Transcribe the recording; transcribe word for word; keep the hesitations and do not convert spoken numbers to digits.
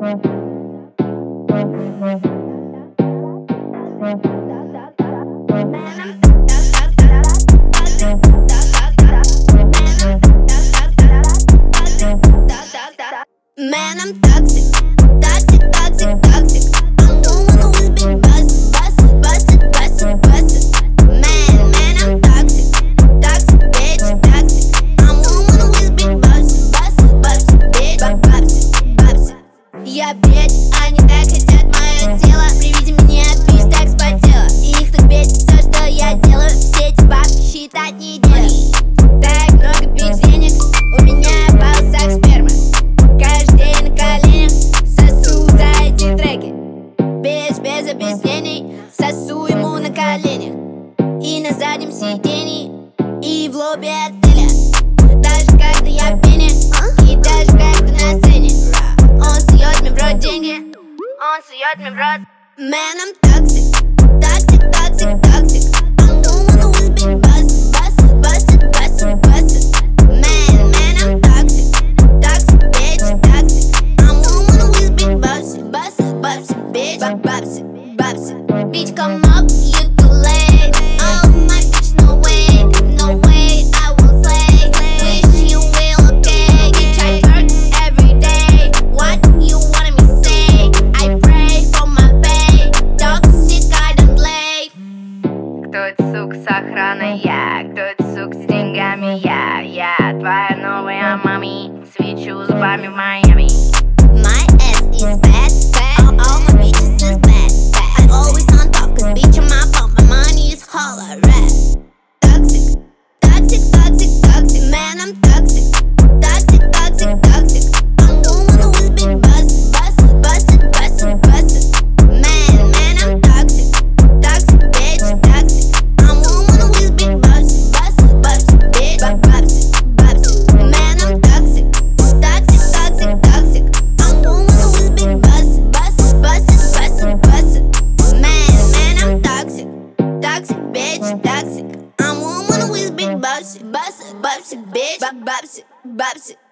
Man, I'm toxic, toxic, toxic, toxic. I'm the one who always been busted, busted, busted, busted, busted. Man, man, I'm toxic, toxic, bitch, toxic. I'm the one who always been busted, busted, busted, bitch, busted, busted. Я бредь, они так хотят мое тело. При виде меня бич так спотела. Их так бесит все, что я делаю. Все эти бабки считать неделю. Так много бич денег, у меня в волосах сперма. Без объяснений сосу ему на коленях и на заднем сиденье, и в лобби отеля. Даже когда я в пене, и даже когда на сцене, он сует мне в рот деньги, он сует мне в рот. Man, I'm toxic, toxic, toxic, toxic. I'm the one who always been busted, busted, busted, busted, busted. Man, man, I'm toxic, toxic, bitch, toxic. I'm the one who always been busted, busted, busted, bitch, busted. Bitch, come up, you too late. Oh, my bitch, no way, no way, I will slay. Wish you will okay. Bitch, I work every day. What you wanted me to say? I pray for my pay. Toxic, I don't play. Кто эта сука с охраной? Я. Кто эта сука с деньгами? Я. Я твоя новая мами. Свечу зубами в Майами. My ass is bad, bad. All, all my bitches is bad, bad. I'm always on top, cause bitch on my phone, my money is holla rap. Toxic, toxic, toxic, toxic. Man, I'm toxic, toxic, toxic, toxic. I'm the one who always been busted, busted, busted, busted, busted. Man, man, I'm toxic, toxic, bitch, toxic. I'm the one who always been busted, busted, busted, bitch, busted, busted. Man, I'm toxic, toxic, toxic, toxic. I'm the one who always been busted, busted, busted, busted, busted. Man, man, I'm toxic, toxic, bitch, toxic. I'm the one who always been busted, busted, busted, bitch, busted, busted.